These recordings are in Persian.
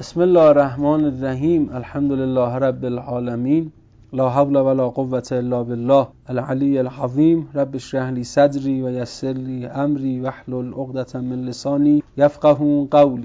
بسم الله الرحمن الرحیم. الحمد لله رب العالمین. لا حول ولا قوة الا بالله العلی العظیم. رب اشرح لی صدری و یسر لی امری واحلل عقدة من لسانی یفقهوا قولی.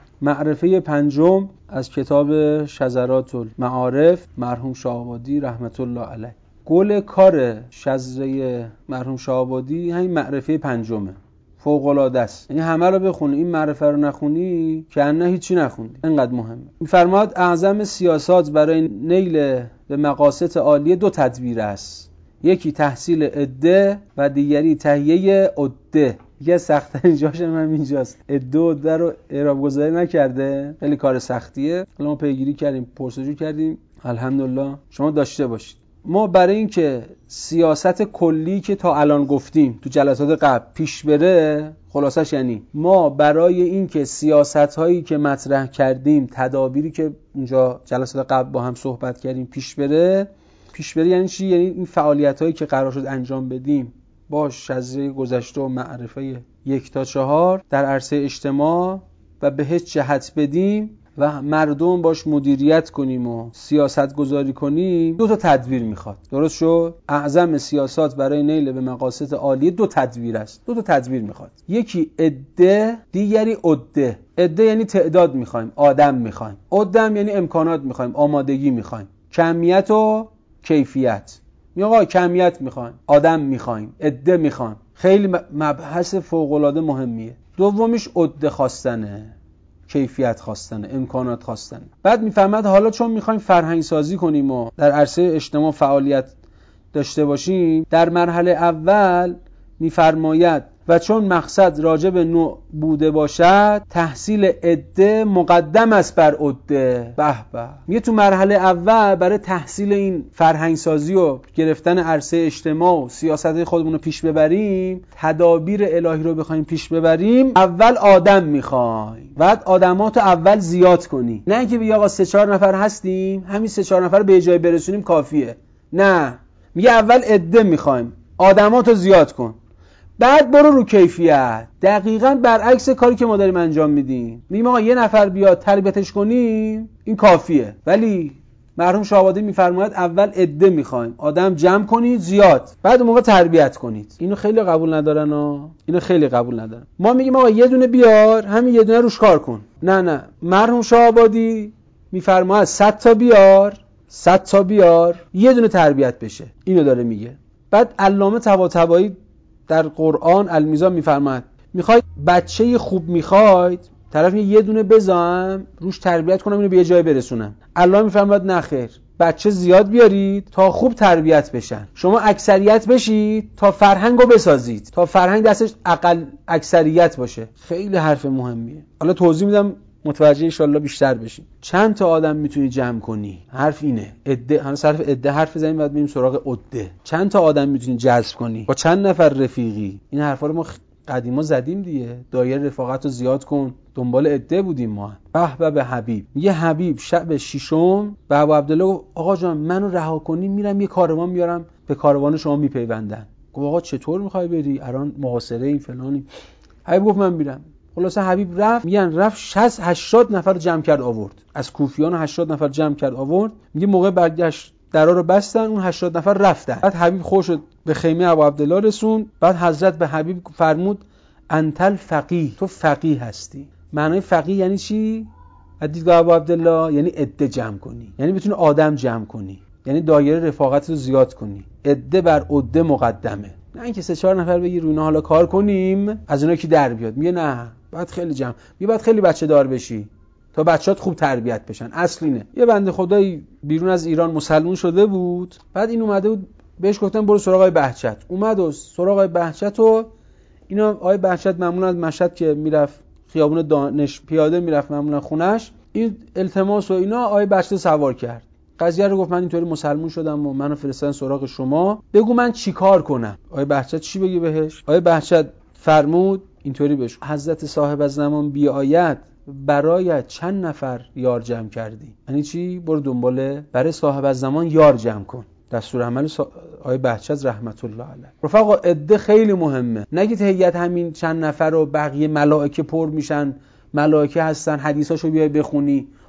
معرفه پنجم از کتاب شذرات المعارف مرحوم شاه-آبادی رحمت الله علیه. گل کار شذره مرحوم شاه-آبادی همین معرفه پنجمه. فوق العاده است. یعنی همه رو بخونی، این معرفه رو نخونی که نه هیچی نخوندی. اینقدر مهمه. می‌فرماد اعظم سیاسات برای نیل به مقاصد عالیه دو تدبیر است. یکی تحصیل عده و دیگری تهیه عده. یه سخت‌ترین جاش من اینجاست. عده رو اعراب گذاری نکرده. خیلی کار سختیه. حالا ما پیگیری کردیم، پرسجو کردیم. الحمدلله شما داشته باشید. ما برای اینکه سیاست کلی که تا الان گفتیم تو جلسات قبل پیش بره، خلاصش یعنی ما برای اینکه سیاست هایی که مطرح کردیم، تدابیری که اونجا جلسات قبل با هم صحبت کردیم پیش بره یعنی چی؟ یعنی این فعالیت هایی که قرار شد انجام بدیم با شذره گذشته و معرفه 1 تا 4 در عرصه اجتماع و به هیچ جهت بدیم و مردم باش مدیریت کنیم و سیاست گذاری کنیم، 2 تا تدبیر میخواد. درست شد؟ اعظم سیاست برای نیل به مقاصد عالیه 2 تدبیر است. 2 تا تدبیر میخواد. یکی عده، دیگری عده. عده یعنی تعداد میخوایم، آدم میخوایم. عده یعنی امکانات میخوایم، آمادگی میخوایم. کمیت و کیفیت. آقا کمیت میخوایم، آدم میخوایم، عده میخوایم. خیلی مبحث فوق العاده مهمیه. دومیش عده خواستنه، کیفیت خواستن، امکانات خواستن. بعد میفهمد حالا چون میخوایم فرهنگ سازی کنیم و در عرصه اجتماع فعالیت داشته باشیم، در مرحله اول میفرماید و چون مقصد راجع به نوع بوده باشد تحصیل عده مقدم است بر عده. به به. میگه تو مرحله اول برای تحصیل این فرهنگ سازی و گرفتن عرصه اجتماع و سیاست خودمون رو پیش ببریم، تدابیر الهی رو بخوایم پیش ببریم، اول آدم میخوایم. بعد آدمات رو اول زیاد کنی. نه اینکه بگی آقا 3-4 نفر هستیم، همین 3-4 نفر رو به جای برسونیم کافیه. نه. میگه اول عده میخوایم، آدمات رو زیاد کن. بعد برو رو کیفیت. دقیقاً برعکس کاری که ما داریم انجام میدیم. میگیم آقا 1 نفر بیاد تربیتش کنیم، این کافیه. ولی مرحوم شاه-آبادی میفرماید اول عده میخوایم، آدم جمع کنید زیاد، بعد اون موقع تربیت کنید. اینو خیلی قبول ندارن اینو خیلی قبول ندارن. ما میگیم آقا 1 دونه بیار، همین 1 دونه روش کار کن. نه. مرحوم شاه-آبادی میفرماید 100 تا بیار، 100 تا بیار، 1 دونه تربیت بشه. اینو داره میگه. بعد علامه طباطبایی در قرآن المیزان میفرماید میخواید بچه خوب میخواید، طرف 1 دونه بزنم روش تربیت کنم اینو به یه جای برسونم. الله میفرماید نه خیر، بچه زیاد بیارید تا خوب تربیت بشن. شما اکثریت بشید تا فرهنگو بسازید، تا فرهنگ دستش اقل اکثریت باشه. خیلی حرف مهمیه. حالا توضیح میدم متوجه ان شاءالله بیشتر بشین. چند تا آدم میتونی جمع کنی؟ حرف اینه. عده، همون صرف عده حرف بزنیم بعد بریم سراغ عده. چند تا آدم میتونی جذب کنی؟ با چند نفر رفیقی؟ این حرفا رو ما قدیما زدیم دیگه. دایره رفاقت رو زیاد کن. دنبال عده بودیم ما. به حبیب. یه حبیب شب 6م به ابو عبدالله گفت آقا جان منو رها کنی میرم یه کاروان میارم به کاروان شما میپیوندن. گفت آقا چطور میخوای بری؟ الان محاصره این فلانی. حبیب گفت من میرم. خلاصه حبیب رفت. میگن رفت 60-80 نفر جمع کرد آورد. از کوفیان 80 نفر جمع کرد آورد. میگه موقع برگشت درا رو بستن، اون 80 نفر رفتن. بعد حبیب خوش به خیمه ابو عبدالله رسون. بعد حضرت به حبیب فرمود انت الفقیه، تو فقیه هستی. معنای فقیه یعنی چی؟ دیدگاه ابو عبدالله یعنی عده جمع کنی، یعنی بتونی آدم جمع کنی، یعنی دایره رفاقت رو زیاد کنی. عده بر عده مقدمه. نه اینکه 3-4 نفر بگی رونا حالا کار کنیم از اونها کی در بیاد. میگه نه، باید خیلی جمع، باید خیلی بچه دار بشی تا بچه‌ات خوب تربیت بشن. اصل اینه. یه بنده خدایی بیرون از ایران مسلمون شده بود. بعد این اومده بود بهش گفتن برو سراغ آقای بهجت. اومد و سراغ آقای بهجت و اینا آقای بهجت معمولا از مشهد که میرفت خیابون دانش پیاده میرفت معمولا خونش، این التماس و اینا آقای بهجت سوار کرد. قضیه رو گفت من اینطوری مسلمون شدم و منو فرستادن سراغ شما، بگو من چیکار کنم. آقای بهجت چی بگی بهش؟ آقای بهجت فرمود اینطوری بهش حضرت صاحب الزمان بیاید برای چند نفر یار جمع کردی؟ یعنی چی؟ برو دنباله برای صاحب الزمان یار جمع کن. دستور عمل آقای بهجت رحمت الله علیه. رفقا عده خیلی مهمه. نگید هیئت همین چند نفر و بقیه ملائکه پر میشن، ملائکه هستن، حدیثاشو بیای بخونی.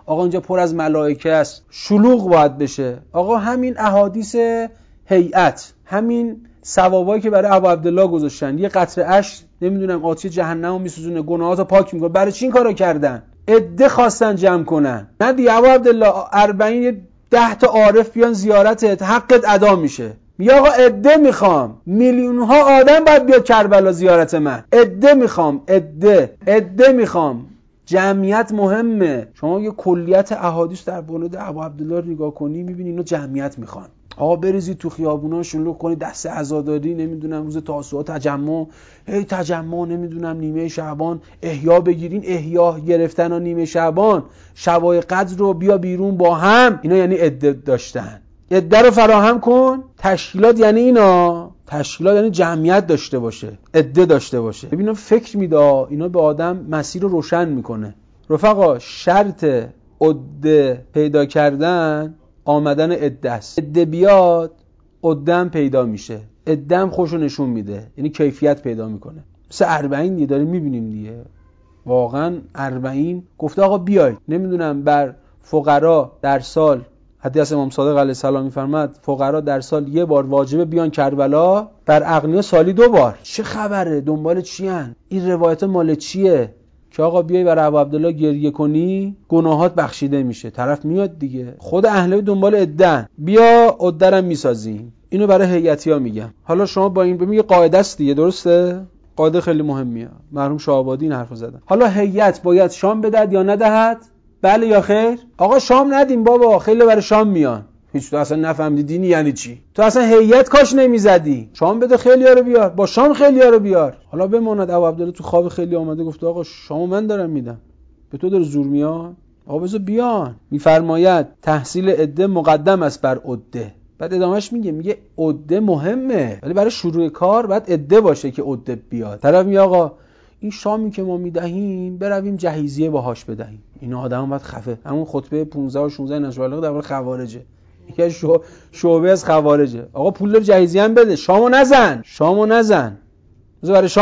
آقا اینجا پر از ملائکه است، شلوغ باید بشه. آقا همین احادیث هیئت، همین ثوابایی که برای ابو عبدالله گذاشتن، یه قطره اشک نمیدونم آتش جهنمو میسوزونه، گناهاتو پاک میکنه، برای چی این کارو کردن؟ عده خواستن جمع کنن. نه دیگه ابو عبدالله 40 10 تا عارف بیان زیارتت، حقت ادا میشه. یا آقا عده میخوام، میلیون ها آدم باید بیاد کربلا زیارت من، عده میخوام، عده میخوام. جمعیت مهمه. شما یه کلیت احادیث در مورد ابو عبدالله نگاه کنی میبینی اینو جمعیت میخوان. آقا بریزید تو خیابونا، شلوغ کنید، دست عزاداری، نمیدونم روز تاسوعا تجمع، تجمع نمیدونم نیمه شعبان احیا بگیرین، احیا گرفتن و نیمه شعبان، شبای قدر رو بیا بیرون با هم. اینا یعنی عده داشتن. عده رو فراهم کن. تشکیلات یعنی اینا، تشکیلات یعنی جمعیت داشته باشه، عده داشته باشه. ببینم فکر میده، اینا به آدم مسیر رو روشن میکنه. رفقا شرط عده پیدا کردن آمدن عده است. عده بیاد عده پیدا میشه، عده خوشو نشون میده، یعنی کیفیت پیدا میکنه. مثل 40 دیگه داریم میبینیم دیگه. واقعا 40 گفته آقا بیاید، نمیدونم بر فقرا در سال، حدیث امام صادق علیه السلام میفرماد فقرا در سال 1 بار واجبه بیان کربلا، بر اغنیا سالی 2 بار. چه خبره؟ دنبال چی ان؟ این روایت مال چیه که آقا بیای برای ابو عبدالله گریه کنی گناهات بخشیده میشه؟ طرف میاد دیگه. خود اهل دنبال عدن، بیا عدرم میسازیم. اینو برای هیئتیا میگم. حالا شما با این ببین یه قاعده است دیگه، درسته؟ قاعده خیلی مهمیه. مرحوم شاه آبادی این حرفو زدن. حالا هیئت باید شام بدهد یا ندهد؟ بله یا خیر؟ آقا شام ندیم بابا، خیلی برای شام میان. هیچ تو اصلا نفهمیدی دینی یعنی چی. تو اصلا هیئت کاش نمیزدی. شام بده خیلیا رو بیار، با شام خیلیا رو بیار. حالا بماند ابو عبدالله تو خواب خیلی اومده گفته آقا شامو من دارم میدم، به تو داره زور میاد. آقا بذار بیان. میفرماید تحصیل عده مقدم است بر عده. بعد ادامهش میگه عده مهمه، ولی برای شروع کار باید عده باشه که عده بیاد. طرف میگه آقا این شامی که ما میدهیم برویم جهیزیه باهاش بدهیم. این آدم باید خفه. همون خطبه 15 و 16 نشواله درباره خوارجه، یکی شعبه از خوارجه. آقا پول داری جهیزیه هم بده، شامو نزن، بذار برای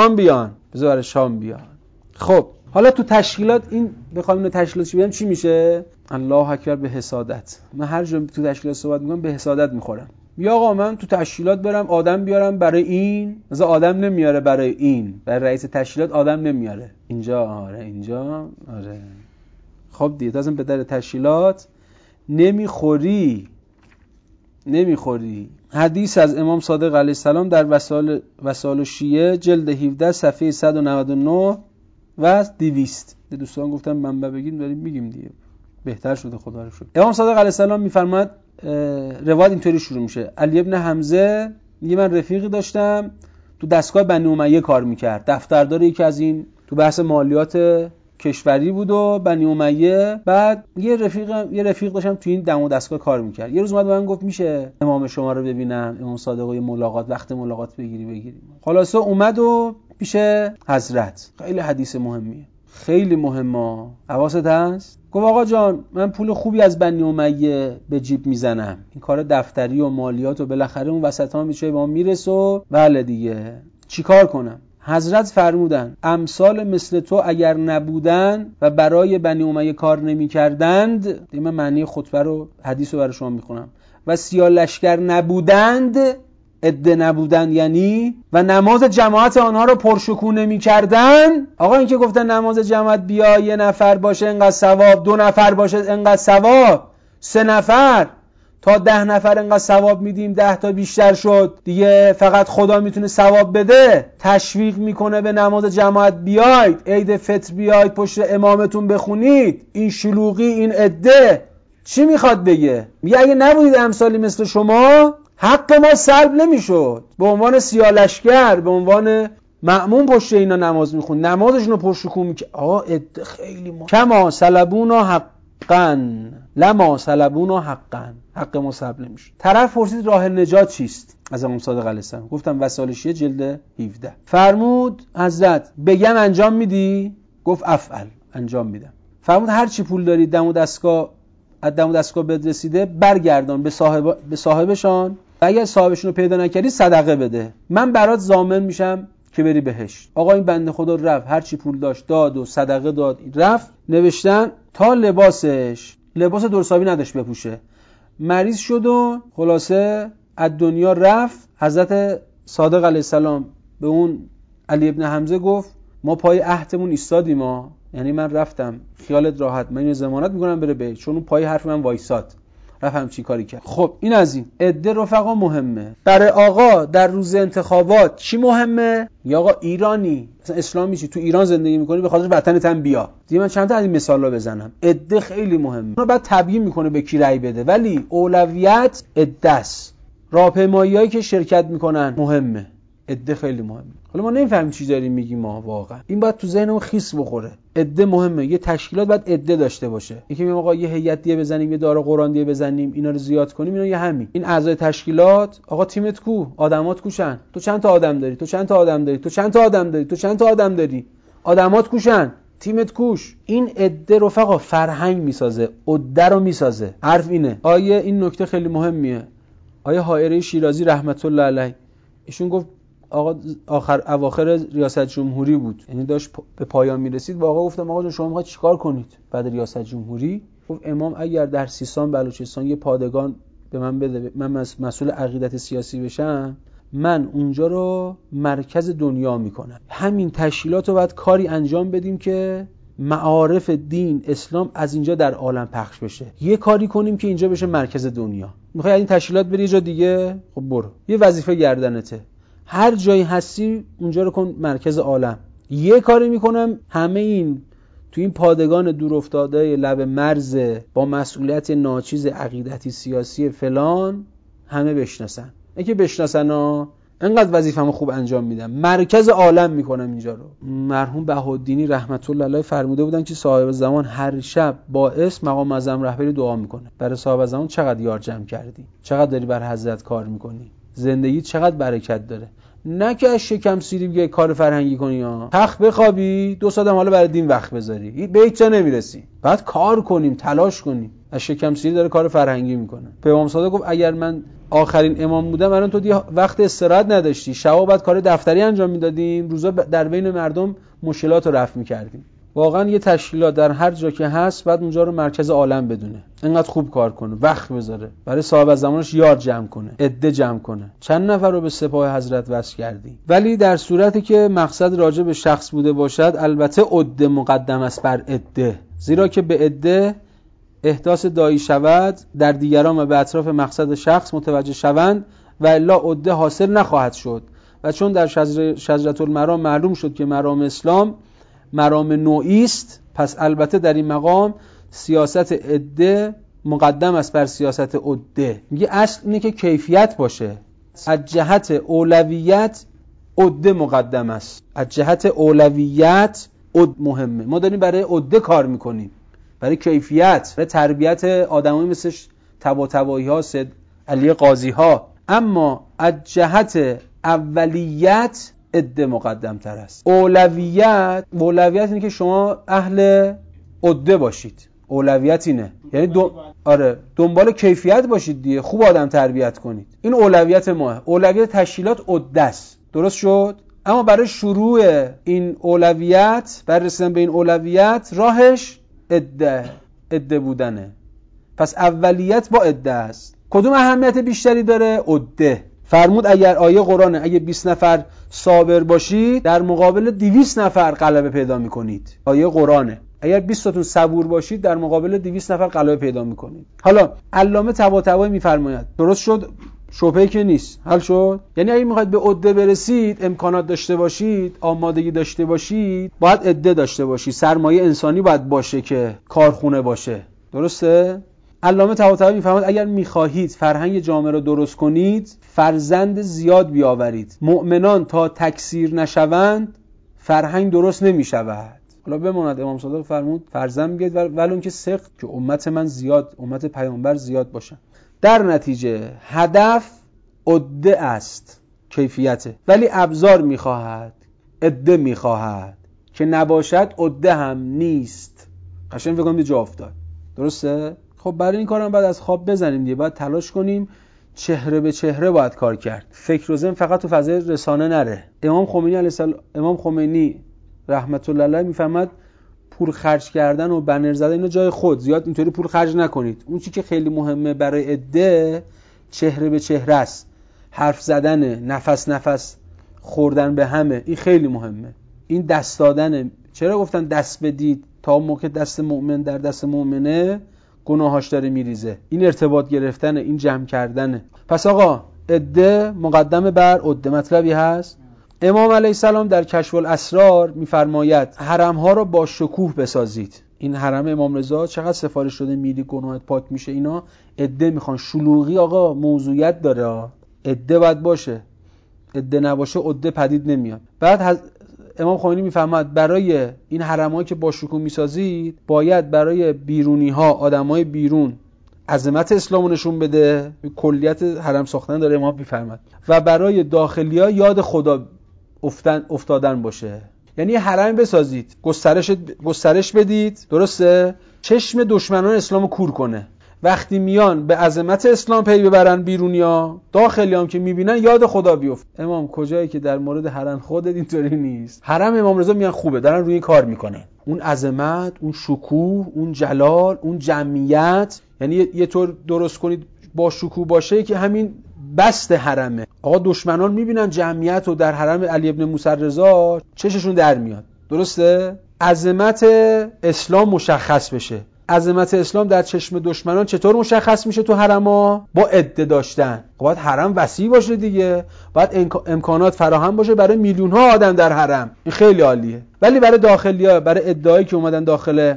شام بیان. خب حالا تو تشکیلات این بخوام اینو تشکیلاتش بگم چی میشه؟ الله اکبر به حسادت. من هر جا تو تشکیلات صحبت میکنم به حسادت میخورم. یا آقا من تو تشکیلات برم آدم بیارم برای این، مثلا آدم نمیاره برای این، برای رئیس تشکیلات آدم نمیاره. اینجا آره. خب دیگه تو اصلا به در تشکیلات نمیخوری. حدیث از امام صادق علیه السلام در وسائل شیعه جلد 17 صفحه 199 و 200. دوستان گفتم منبع بگیم داریم میگیم دیگه، بهتر شده خدا رو شکر. امام صادق علیه السلام میفرماد، روایت اینطوری شروع میشه: علی ابن حمزه میگه من رفیقی داشتم تو دستگاه بنی امیه کار میکرد، دفتردار یکی از این تو بحث مالیات کشوری بود و بنی امیه. بعد یه رفیق داشتم تو این دم و دستگاه کار میکرد. یه روز اومد به من گفت میشه امام شما رو ببینم، امام صادق و وقت ملاقات بگیریم. خلاصه اومد و پیش حضرت. خیلی حدیث مهمیه، خیلی مهمه، حواست هست. گفت آقا جان من پول خوبی از بنی امیه به جیب میزنم، این کار دفتری و مالیات و بالاخره اون وسطا میشه به ما میرسه و بله دیگه چیکار کنم؟ حضرت فرمودن امثال مثل تو اگر نبودن و برای بنی امیه کار نمی کردند، من معنی خطبه رو حدیث رو برای شما میخونم، و سیاه لشکر نبودند، عده نبودن یعنی، و نماز جماعت آنها رو پرشکوه نمی کردن. آقا این که گفتن نماز جماعت بیا 1 نفر باشه انقدر ثواب، 2 نفر باشه انقدر ثواب، 3 نفر تا 10 نفر انقدر ثواب میدیم، 10 تا بیشتر شد دیگه فقط خدا میتونه ثواب بده. تشویق میکنه به نماز جماعت بیاید، عید فطر بیاید پشت امامتون بخونید. این شلوغی، این عده چی میخواد بگه؟ میگه اگه نبودید امثالی مثل شما حق ما سلب نمیشد. به عنوان سیاه لشکر، به عنوان مأمون پشت اینا نماز میخوند، نمازشون رو پرشکوه میکرد. عده خیلی کما سلبونا حقا لما سلبونا حقا، حق ما سلب نمیشد. طرف پرسید راه نجات چیست از امام صادق علیه السلام؟ گفتم وسائل شیعه جلد 17. فرمود حضرت بگم انجام میدی؟ گفت افعل، انجام میدم. فرمود هر چی پول داری دم و دستگاه بد رسیده برگردان به صاحبشان، و اگر صاحبشون رو پیدا نکردی صدقه بده، من برات ضامن میشم که بری بهشت. آقا این بنده خدا رفت، هر چی پول داشت داد و صدقه داد، رفت نوشتن تا لباسش لباس درستابی نداشت بپوشه، مریض شد و خلاصه از دنیا رفت. حضرت صادق علیه السلام به اون علی ابن حمزه گفت ما پای عهدمون ایستادیم ما، یعنی من رفتم خیالت راحت، من اینو ضمانت میکنم بره به، چون اون پای حرف من وایساد، رفتم چی کاری کرد. خب این از این عده رفقا مهمه. برای آقا در روز انتخابات چی مهمه؟ یا آقا ایرانی مثلا اسلامی چی تو ایران زندگی میکنی به خاطر وطنت هم بیا. دیگه من چند تا از این مثالا بزنم. عده خیلی مهمه، اون بعد تبیین میکنه به کی رأی بده، ولی اولویت عده است. راهپیماییایی که شرکت میکنن مهمه، عده خیلی مهمه. حالا ما نمیفهمیم چی داریم میگیم، ما واقعا این باید تو ذهنمون خیس بخوره. عده مهمه، یه تشکیلات باید عده داشته باشه. اینکه میگم آقا یه هیئت دیگه بزنیم، یه دار قرآن دیگه بزنیم، اینا رو زیاد کنیم، اینا یه همین. این اعضای تشکیلات، آقا تیمت کو؟ آدمات کوشن. تو چند تا آدم داری؟ تو چند تا آدم داری؟ تو چند تا آدم داری؟ تو چند تا آدم داری؟ آدمات کوشن، تیمت کوش. این عده رفقا فرهنگ میسازه، عده رو میسازه. حرف اینه. آیه این نکته خیلی مهمیه. آیه حائره شیرازی رحمت الله علیه ایشون گفت آقا اواخر ریاست جمهوری بود، یعنی داشت به پایان میرسید، با آقا گفتم آقا شما میخواید چیکار کنید بعد ریاست جمهوری؟ گفت امام اگر در سیستان بلوچستان یه پادگان به من بده، من مسئول عقیدت سیاسی بشم، من اونجا رو مرکز دنیا میکنم. همین تشکیلات رو باید کاری انجام بدیم که معارف دین اسلام از اینجا در عالم پخش بشه. یه کاری کنیم که اینجا بشه مرکز دنیا. میخوای این تشکیلات بری یه جا دیگه، خب برو، یه وظیفه گردنته، هر جایی هستی اونجا رو کن مرکز عالم. یه کاری میکنم همه این تو این پادگان دور افتاده لب مرز با مسئولیت ناچیز عقیدتی سیاسی فلان همه بشناسن. اینکه بشناسن ها، انقدر وظیفه‌مو خوب انجام میدم، مرکز عالم میکنم اینجا رو. مرحوم بهاءالدینی رحمت الله علیه فرموده بودن که صاحب زمان هر شب با اسم مقام معظم رهبری دعا میکنه. برای صاحب زمان چقدر یار جمع کردی، چقدر داری بر حضرت کار میکنی، زندگی چقدر برکت داره. نه که از شکم سیری بگی کار فرهنگی کنی ها، تخت بخوابی 2 ساعت حالا برای دین وقت بذاری، به هیچ جا نمیرسی. بعد کار کنیم، تلاش کنیم. از شکم سیری داره کار فرهنگی میکنه. پیامبر صادق گفت اگر من آخرین امام بودم الان تو دیگه وقت استراحت نداشتی، شبا بعد کار دفتری انجام میدادیم، روزا در بین مردم مشکلات رو رفع میکردیم. واقعا یه تشکیلات در هر جا که هست بعد اونجا رو مرکز عالم بدونه، اینقدر خوب کار کنه، وقت بذاره، برای صاحب زمانش یار جمع کنه، عده جمع کنه. چند نفر رو به سپاه حضرت وصل کردی. ولی در صورتی که مقصد راجع به شخص بوده باشد، البته عده مقدم است بر عده، زیرا که به عده احداث دایی شود در دیگران و به اطراف مقصد شخص متوجه شوند و الا عده حاصل نخواهد شد. و چون در شجرة المرام معلوم شد که مرام اسلام مرام نوعی است، پس البته در این مقام سیاست عده مقدم است بر سیاست عده. میگه اصل اینه که کیفیت باشه، از جهت اولویت عده مقدم است، از جهت اولویت عده مهمه. ما داریم برای عده کار میکنیم، برای کیفیت، برای تربیت آدمایی مثل طباطبایی ها، سید علی قاضی ها. اما از جهت اولیت عده مقدم تر است. اولویت اینه که شما اهل عده باشید، اولویت اینه، یعنی دنبال کیفیت باشید دیگه، خوب آدم تربیت کنید. این اولویت ماه. اولویت تشکیلات عده است، درست شد؟ اما برای شروع این اولویت، برای رسیدن به این اولویت، راهش عده بودنه. پس اولیت با عده است. کدوم اهمیت بیشتری داره؟ عده. فرمود اگر آیه قرآنه، اگه 20 نفر صابر باشید در مقابل 200 نفر غلبه پیدا میکنید. آیه قرآنه. اگر 20 تاتون صبور باشید در مقابل 200 نفر غلبه پیدا میکنید. حالا علامه طباطبایی میفرماید درست شد؟ شبهه‌ای که نیست، حل شد. یعنی اگه میخواید به عده برسید، امکانات داشته باشید، آمادگی داشته باشید، باید عده داشته باشید، سرمایه انسانی باید باشه که کارخونه باشه. درسته؟ علامه طباطبایی میفرماید اگر میخواهید فرهنگ جامعه را درست کنید، فرزند زیاد بیاورید. مؤمنان تا تکثیر نشوند فرهنگ درست نمیشود. حالا بماند امام صادق فرمود فرزند بگید ولون که سخت، که امت من زیاد، امت پیامبر زیاد باشن. در نتیجه هدف عده است، کیفیته، ولی ابزار میخواهد، عده میخواهد، که نباشد عده هم نیست. قشنگ فکر کنم جا افتاد. درسته؟ خب برای این کارم بعد از خواب بزنیم دیگه، باید تلاش کنیم، چهره به چهره باید کار کرد. فکر و ذهن فقط تو فضای رسانه نره. امام خمینی رحمت الله علیه میفرماد پول خرج کردن و بنر زدن اینا جای خود، زیاد اینطوری پول خرج نکنید. اون چیزی که خیلی مهمه برای عده چهره به چهره است، حرف زدن، نفس خوردن به همه، این خیلی مهمه. این دست دادن، چرا گفتن دست بدید؟ تا موقع دست مؤمن در دست مؤمنه گناهاش داره میریزه. این ارتباط گرفتن، این جمع کردنه. پس آقا عده مقدم بر عده. مطلبی هست؟ امام علیه السلام در کشف الاسرار میفرماید حرم ها رو با شکوه بسازید. این حرم امام رضا چقدر سفارش شده میری گناهت پاک میشه، اینا عده میخوان. شلوغی آقا موضوعیت داره، عده باید باشه، عده نباشه عده پدید نمیاد. بعد امام خمینی میفرماد برای این حرمایی که با شکوه میسازید باید برای بیرونی ها، آدمای بیرون عظمت اسلامو نشون بده، کلیت حرم ساختن داره امام میفرماد، و برای داخلی ها یاد خدا افتادن باشه. یعنی حرم بسازید، گسترش بدید، درسته؟ چشم دشمنان اسلامو کور کنه. وقتی میان به عظمت اسلام پی ببرن بیرونیا، داخلی هم که میبینن یاد خدا بیفت. امام کجایی که در مورد حرم خودت اینطوری نیست. حرم امام رضا میان خوبه، دارن روی کار میکنن. اون عظمت، اون شکوه، اون جلال، اون جمعیت، یعنی یه طور درست کنید با شکوه باشه که همین بست حرمه. آقا دشمنان میبینن جمعیت رو در حرم علی ابن موسی رضا، چششون در میاد. درسته؟ عظمت اسلام مشخص بشه. عظمت اسلام در چشم دشمنان چطور مشخص میشه تو حرم‌ها؟ با عده داشتن. باید حرم وسیع باشه دیگه، باید امکانات فراهم باشه برای میلیون ها آدم در حرم. این خیلی عالیه. ولی برای داخلی‌ها، برای ادعایی که اومدن داخل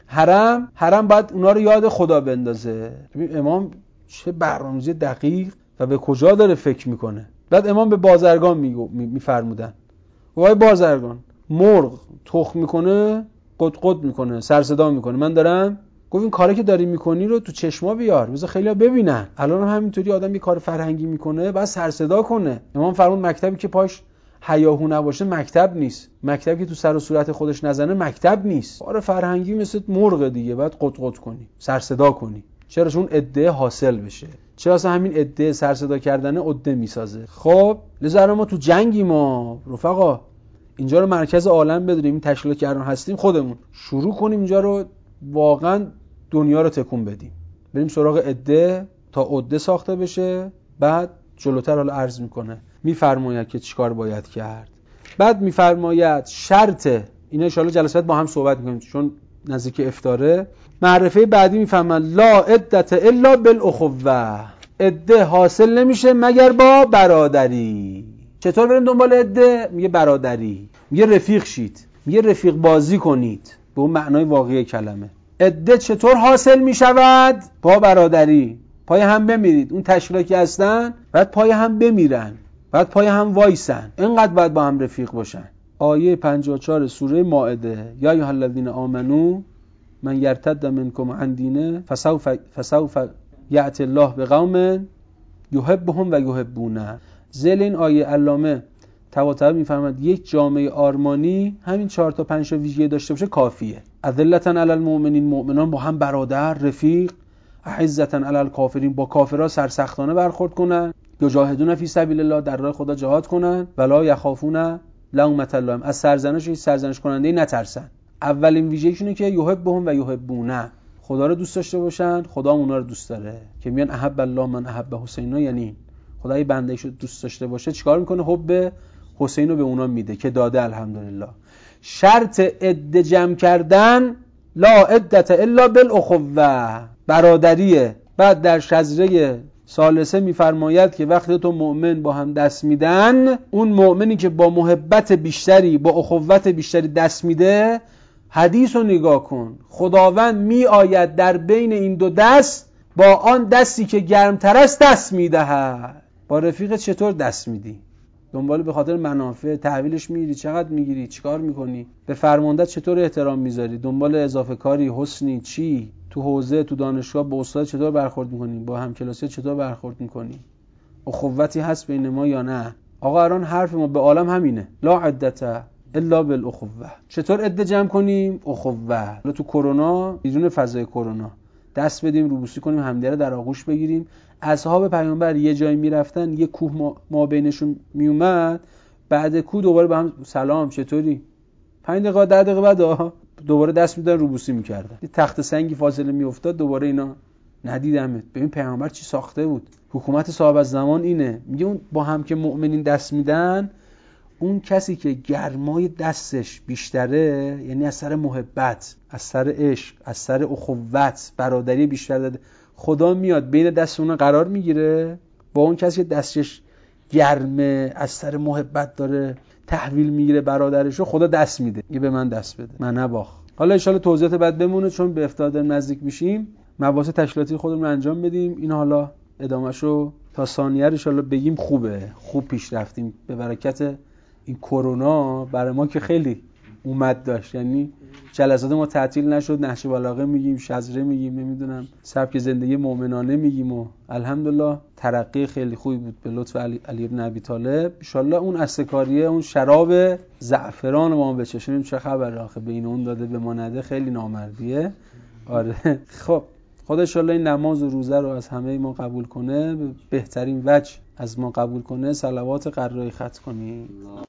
حرم باید اونا رو یاد خدا بندازه. ببین امام چه برنامه‌ریزی دقیق و به کجا داره فکر میکنه. بعد امام به بازرگان میفرمودن وای بازرگان، مرغ تخم میکنه، قد میکنه، سر صدا میکنه، من دارم گفت این کاری که داری میکنی رو تو چشما بیار، بذار خیلی‌ها ببینن. الان هم همینطوری آدم یه کار فرهنگی میکنه بعد سر صدا کنه. امام فرمود مکتبی که پاش هیاهو نباشه مکتب نیست، مکتبی که تو سر و صورت خودش نزنه مکتب نیست. کار فرهنگی مثل مرغ دیگه، بعد قد کنی، سر صدا کنی. چرا؟ چون عده حاصل بشه. چرا؟ اصلا همین عده سر صدا کردن عده میسازه. خب لذا ما تو جنگی، ما رفقا اینجا رو مرکز عالم بدونیم، این تشکیلات که الان هستیم خودمون شروع کنیم اینجا رو واقعا دنیا رو تکون بدیم، بریم سراغ عده تا عده ساخته بشه. بعد جلوتر حالا عرض میکنه، میفرماید که چیکار باید کرد. بعد میفرماید شرط اینا ان شاءالله جلسات با هم صحبت میکنیم چون نزدیک افطاره. معرفه بعدی میفهمن لا عدت الا بالاخوه، عده حاصل نمیشه مگر با برادری. چطور بریم دنبال عده؟ میگه برادری، میگه رفیق شید، میگه رفیق بازی کنید به اون معنای واقعی کلمه. عده چطور حاصل میشود؟ با برادری. پای هم بمیرید، اون تشکیلاتی که هستن بعد پای هم بمیرن، بعد پای هم وایسن، اینقدر باید با هم رفیق باشن. آیه 54 سوره مائده، یا ایها الذین آمنو من یرتد منکم عن دینه فسوف یأتی الله بقوم یحبهم و یحبونه. ذیل این آیه علامه طباطبایی میفرماد یک جامعه آرمانی همین 4 تا 5 تا ویژگی داشته باشه کافیه. اذلة علی المؤمنین، مؤمنان با هم برادر رفیق. اعزة علی الکافرین، با کافرها سرسختانه برخورد کنن. یجاهدون فی سبیل الله، در راه خدا جهاد کنن. ولا یخافون لومة لائم، از سرزنش کننده نترسن. اولین ویژگیشونه که یحبهم و یحبونه، خدا رو دوست داشته باشن، خدا هم اونا رو دوست داره. که میگن احب الله من احب حسینا، یعنی خدای بنده‌ایشو دوست داشته باشه چیکار میکنه؟ حب حسین رو به اونا میده که داده الحمدلله. شرط عده جمع کردن لا عدت الا بالاخوه، برادریه. بعد در شجره ثالثه میفرماید که وقتی تو مؤمن با هم دست میدن، اون مؤمنی که با محبت بیشتری، با اخوت بیشتری دست میده، حدیث رو نگاه کن، خداوند می آید در بین این دو دست با آن دستی که گرمتر است دست میدهد. با رفیقت چطور دست میدی؟ دنبال به خاطر منافع تحویلش میگیری؟ چقدر میگیری؟ چیکار میکنی؟ به فرماندهت چطور احترام میذاری؟ دنبال اضافه کاری، حسنی، چی؟ تو حوزه، تو دانشگاه با استاد چطور برخورد میکنی؟ با همکلاسی چطور برخورد میکنی؟ اخوتی هست بین ما یا نه؟ آقا الان حرف ما به عالم همینه، لا عدت الا بالاخوه. چطور عده جمع کنیم؟ اخوه. تو کرونا، بدون فضای کرونا، دست بدیم، روبوسی کنیم، همدیگه در آغوش بگیریم. اصحاب پیامبر یه جایی میرفتن، یه کوه ما بینشون میومد، بعد کوه دوباره به هم سلام چطوری؟ 5 دقیقه 10 دقیقه بعد دوباره دست میدادن روبوسی میکردن. یه تخت سنگی فاصله میافتاد دوباره اینا ندیدمت. ببین پیامبر چی ساخته بود. حکومت صاحب از زمان اینه، میگه اون با هم که مؤمنین دست میدن، اون کسی که گرمای دستش بیشتره، یعنی از سر محبت، از سر عشق، از سر اخوت، برادری بیشتر داده، خدا میاد بین دست اون قرار میگیره، با اون کسی که دستش گرمه از سر محبت داره تحویل میگیره برادرشو، خدا دست میده، یه به من دست بده، من نباخ. حالا ان شاءالله توضیحات بعد بمونه، چون به افتار نزدیک میشیم، مباحث تشکیلاتی خودمون رو انجام بدیم. این حالا ادامهشو تا ثانیه ان شاءالله بگیم. خوب پیش رفتیم به برکت این کرونا. برای ما که خیلی اومد داشت، یعنی جلسات ما تعطیل نشد، نهج بلاغه میگیم، شذره میگیم، نمیدونم سبک زندگی مؤمنانه میگیم و الحمدلله ترقی خیلی خوبی بود به لطف علی بن ابی طالب. ان شاءالله اون استکاریه، اون شراب زعفران ما بچشیم، چه خبره آخه بین اون داده به ما نده، خیلی نامردیه. آره خب خدا ان شاءالله این نماز و روزه رو از همه ما قبول کنه، به بهترین وجه از ما قبول کنه. صلوات قرای ختم کنیم.